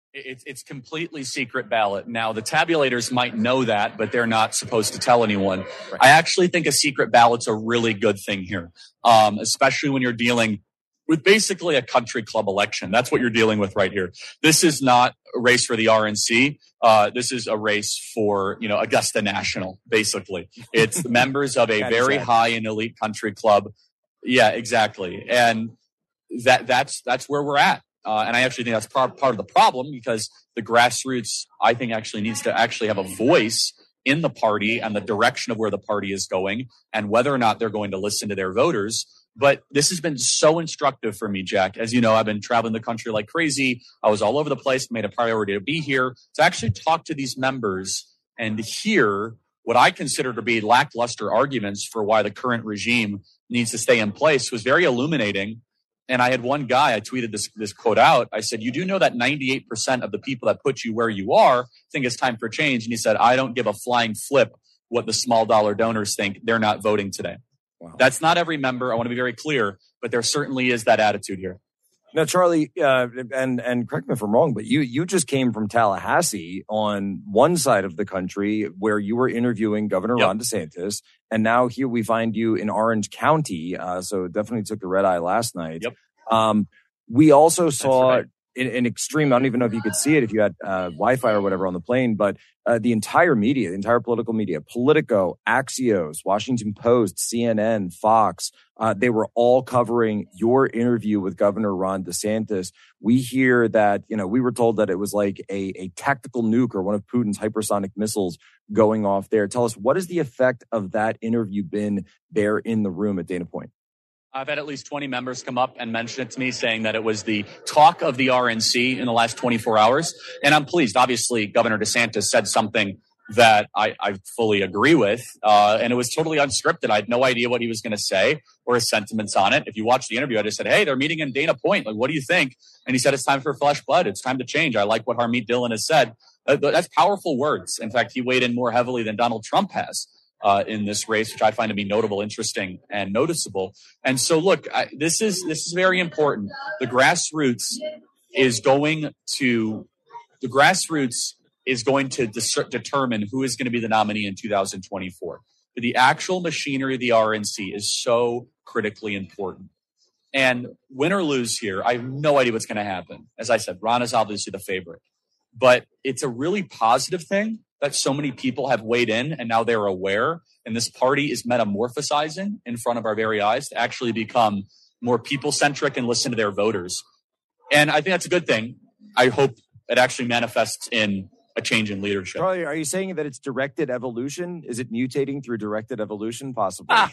It's it's completely secret ballot. Now, the tabulators might know that, but they're not supposed to tell anyone. Right. I actually think a secret ballot's a really good thing here, um, especially when you're dealing with basically a country club election. That's what you're dealing with right here. This is not a race for the R N C. Uh, this is a race for, you know, Augusta National, basically. It's members of a very high and elite country club. Yeah, exactly. And that that's that's where we're at. Uh, and I actually think that's part, part of the problem, because the grassroots, I think, actually needs to actually have a voice in the party and the direction of where the party is going and whether or not they're going to listen to their voters. But this has been so instructive for me, Jack. As you know, I've been traveling the country like crazy. I was all over the place, made a priority to be here to actually talk to these members and hear what I consider to be lackluster arguments for why the current regime needs to stay in place. Was very illuminating. And I had one guy, I tweeted this, this quote out. I said, you do know that ninety-eight percent of the people that put you where you are think it's time for change. And he said, I don't give a flying flip what the small dollar donors think. They're not voting today. Wow. That's not every member. I want to be very clear, but there certainly is that attitude here. Now, Charlie, uh, and and correct me if I'm wrong, but you you just came from Tallahassee on one side of the country where you were interviewing Governor yep. Ron DeSantis, and now here we find you in Orange County. Uh, so definitely took the red eye last night. Yep. Um, we also saw right. an, an extreme. I don't even know if you could see it if you had uh, Wi-Fi or whatever on the plane, but uh, the entire media, the entire political media, Politico, Axios, Washington Post, C N N, Fox. Uh, they were all covering your interview with Governor Ron DeSantis. We hear that, you know, we were told that it was like a, a tactical nuke or one of Putin's hypersonic missiles going off there. Tell us, what has the effect of that interview been there in the room at Dana Point? I've had at least twenty members come up and mention it to me, saying that it was the talk of the R N C in the last twenty-four hours. And I'm pleased. Obviously, Governor DeSantis said something that I, I fully agree with. Uh, and it was totally unscripted. I had no idea what he was going to say or his sentiments on it. If you watch the interview, I just said, hey, they're meeting in Dana Point. Like, what do you think? And he said, it's time for flesh blood. It's time to change. I like what Harmeet Dillon has said. Uh, that's powerful words. In fact, he weighed in more heavily than Donald Trump has uh, in this race, which I find to be notable, interesting, and noticeable. And so, look, I, this is this is very important. The grassroots is going to the grassroots is going to dis- determine who is going to be the nominee in two thousand twenty-four. But the actual machinery of the R N C is so critically important. And win or lose here, I have no idea what's going to happen. As I said, Ron is obviously the favorite. But it's a really positive thing that so many people have weighed in and now they're aware. And this party is metamorphosizing in front of our very eyes to actually become more people-centric and listen to their voters. And I think that's a good thing. I hope it actually manifests in a change in leadership. Charlie, are you saying that it's directed evolution? Is it mutating through directed evolution? Possibly. Ah.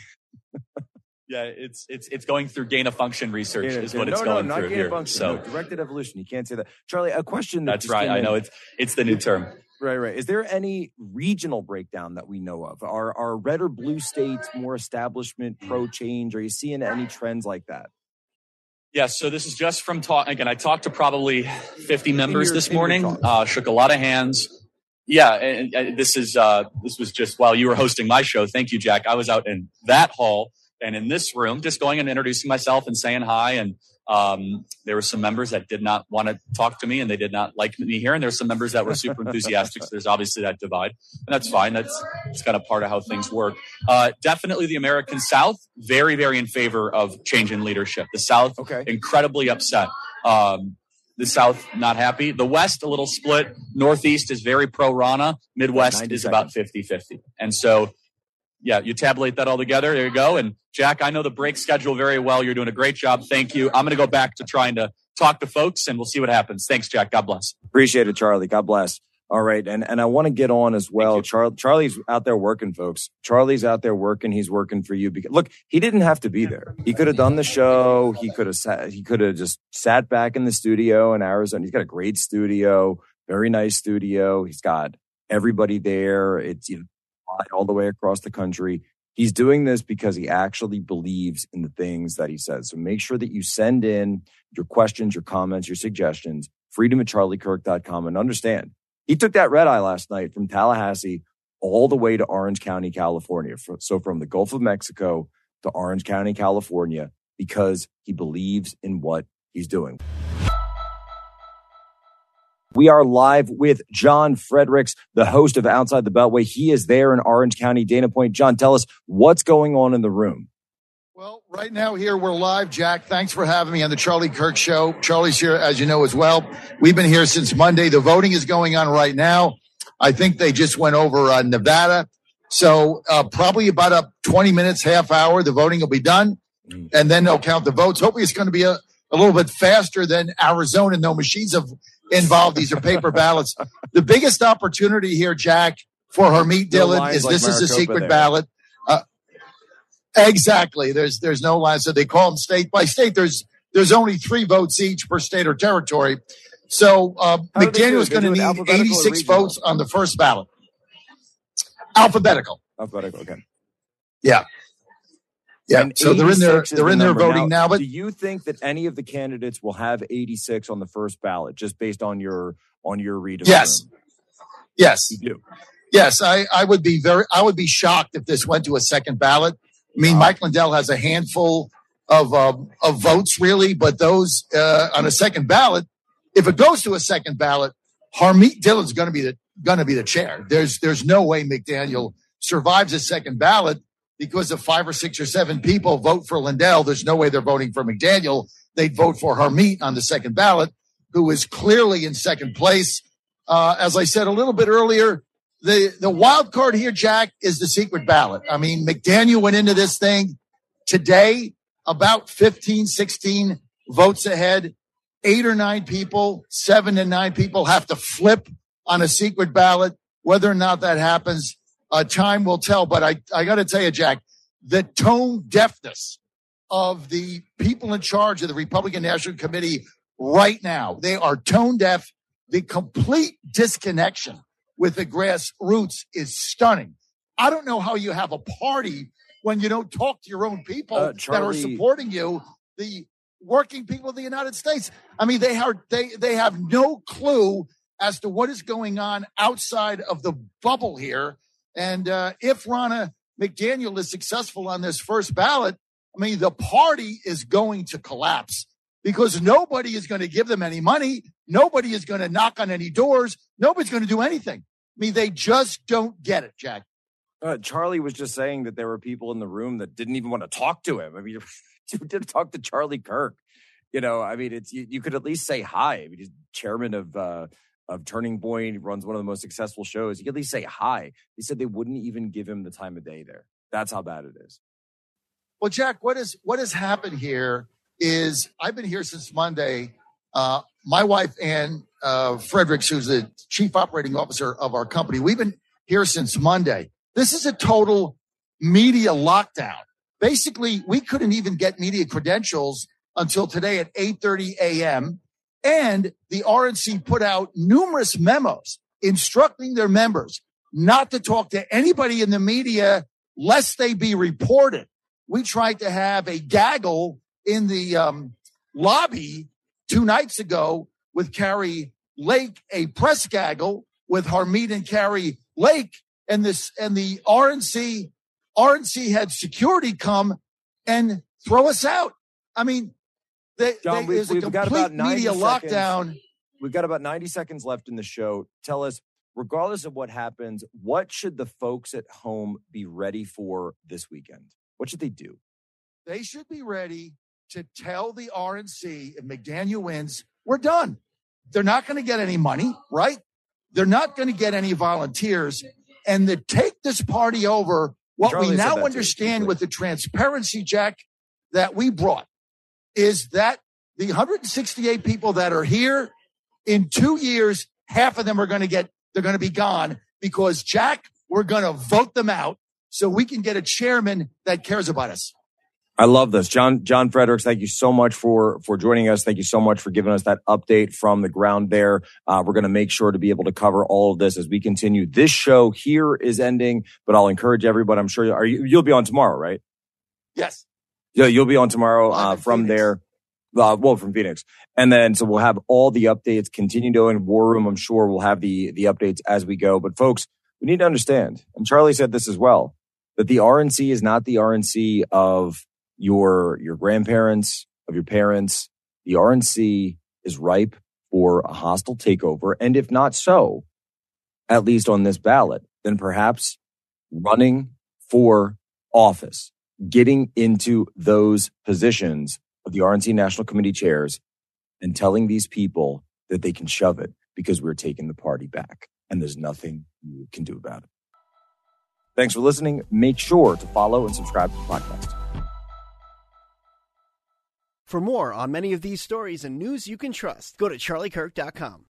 Yeah, it's it's it's going through gain of function research yeah, is what no, it's going no, not through gain here. Of function, so no, directed evolution. You can't say that. Charlie, a question. That That's right. I know it's it's the new term. Right, right. Is there any regional breakdown that we know of? Are are red or blue states more establishment, pro change? Are you seeing any trends like that? Yeah, so this is just from talk. Again, I talked to probably fifty members your, this morning. Uh, shook a lot of hands. Yeah, and, and this is uh, this was just while you were hosting my show. Thank you, Jack. I was out in that hall and in this room, just going and introducing myself and saying hi. And um, there were some members that did not want to talk to me, and they did not like me here. And there's some members that were super enthusiastic. So there's obviously that divide, and that's fine. That's it's kind of part of how things work. Uh, definitely, the American South very, very in favor of change in leadership. The South, okay. incredibly upset. Um, The South, not happy. The West, a little split. Northeast is very pro-Rana. Midwest is seconds. About fifty-fifty. And so, yeah, you tabulate that all together. There you go. And, Jack, I know the break schedule very well. You're doing a great job. Thank you. I'm going to go back to trying to talk to folks, and we'll see what happens. Thanks, Jack. God bless. Appreciate it, Charlie. God bless. All right. And and I want to get on as well. Char- Charlie's out there working, folks. Charlie's out there working. He's working for you. Because look, he didn't have to be there. He could have done the show. He could have sat, he could have just sat back in the studio in Arizona. He's got a great studio, very nice studio. He's got everybody there. It's, you know, all the way across the country. He's doing this because he actually believes in the things that he says. So make sure that you send in your questions, your comments, your suggestions, freedom at charlie kirk dot com, and understand. He took that red eye last night from Tallahassee all the way to Orange County, California. So from the Gulf of Mexico to Orange County, California, because he believes in what he's doing. We are live with John Fredericks, the host of Outside the Beltway. He is there in Orange County, Dana Point. John, tell us what's going on in the room. Well, right now here we're live, Jack. Thanks for having me on the Charlie Kirk Show. Charlie's here, as you know, as well. We've been here since Monday. The voting is going on right now. I think they just went over uh, Nevada. So uh, probably about a twenty minutes, half hour, the voting will be done. And then they'll count the votes. Hopefully it's going to be a, a little bit faster than Arizona. No machines have involved. These are paper ballots. The biggest opportunity here, Jack, for Harmeet Dillon no is like this Maricopa is a secret there. ballot. Uh, exactly. There's there's no line. So they call them state by state. There's there's only three votes each per state or territory. So uh, McDaniel is going to need eighty-six votes on the first ballot. Alphabetical. Alphabetical. Okay. Yeah. Yeah. And so they're in there. They're in there voting now. But do you think that any of the candidates will have eighty-six on the first ballot, just based on your on your read of yes, the room? Yes, you do. Yes, I, I would be very. I would be shocked if this went to a second ballot. I mean, wow. Mike Lindell has a handful of uh, of votes, really, but those uh, on a second ballot, if it goes to a second ballot, Harmeet Dillon's going to be the going to be the chair. There's there's no way McDaniel survives a second ballot. Because if five or six or seven people vote for Lindell, there's no way they're voting for McDaniel. They'd vote for Harmeet on the second ballot, who is clearly in second place. Uh, as I said a little bit earlier, the, the wild card here, Jack, is the secret ballot. I mean, McDaniel went into this thing today about fifteen, sixteen votes ahead. Eight or nine people, seven to nine people have to flip on a secret ballot. Whether or not that happens, Uh, time will tell, but I, I got to tell you, Jack, the tone deafness of the people in charge of the Republican National Committee right now, they are tone deaf. The complete disconnection with the grassroots is stunning. I don't know how you have a party when you don't talk to your own people uh, Charlie... that are supporting you, the working people of the United States. I mean, they are they they have no clue as to what is going on outside of the bubble here. And uh, if Ronna McDaniel is successful on this first ballot, I mean, the party is going to collapse because nobody is going to give them any money. Nobody is going to knock on any doors. Nobody's going to do anything. I mean, they just don't get it, Jack. Uh, Charlie was just saying that there were people in the room that didn't even want to talk to him. I mean, you didn't talk to Charlie Kirk. You know, I mean, it's you, you could at least say hi. I mean, he's chairman of uh, of Turning Point. He runs one of the most successful shows. You could at least say hi. He said they wouldn't even give him the time of day there. That's how bad it is. Well, Jack, what is what has happened here is I've been here since Monday. Uh, my wife, Ann uh, Fredericks, who's the chief operating officer of our company, we've been here since Monday. This is a total media lockdown. Basically, we couldn't even get media credentials until today at eight thirty a.m., and the R N C put out numerous memos instructing their members not to talk to anybody in the media lest they be reported. We tried to have a gaggle in the um, lobby two nights ago with Carrie Lake, a press gaggle with Harmeet and Carrie Lake, and this and the R N C R N C had security come and throw us out. I mean, They, John, they, we, there's a we've complete got about media seconds. lockdown. We've got about ninety seconds left in the show. Tell us, regardless of what happens, what should the folks at home be ready for this weekend? What should they do? They should be ready to tell the R N C if McDaniel wins, we're done. They're not going to get any money, right? They're not going to get any volunteers. And to take this party over, what Charlie we now understand too, with the transparency, Jack, that we brought, is that the one hundred sixty-eight people that are here in two years, half of them are going to get, they're going to be gone because, Jack, we're going to vote them out so we can get a chairman that cares about us. I love this. John, John Fredericks, thank you so much for, for joining us. Thank you so much for giving us that update from the ground there. Uh, we're going to make sure to be able to cover all of this as we continue. This show here is ending, but I'll encourage everyone. I'm sure are you, you'll be on tomorrow, right? Yes. Yeah, you'll be on tomorrow uh, from Phoenix. there. Uh, well, from Phoenix. And then, so we'll have all the updates continue to in War Room. I'm sure we'll have the, the updates as we go. But folks, we need to understand, and Charlie said this as well, that the R N C is not the R N C of your, your grandparents, of your parents. The R N C is ripe for a hostile takeover. And if not so, at least on this ballot, then perhaps running for office, getting into those positions of the R N C National Committee chairs and telling these people that they can shove it because we're taking the party back and there's nothing you can do about it. Thanks for listening. Make sure to follow and subscribe to the podcast. For more on many of these stories and news you can trust, go to charlie kirk dot com.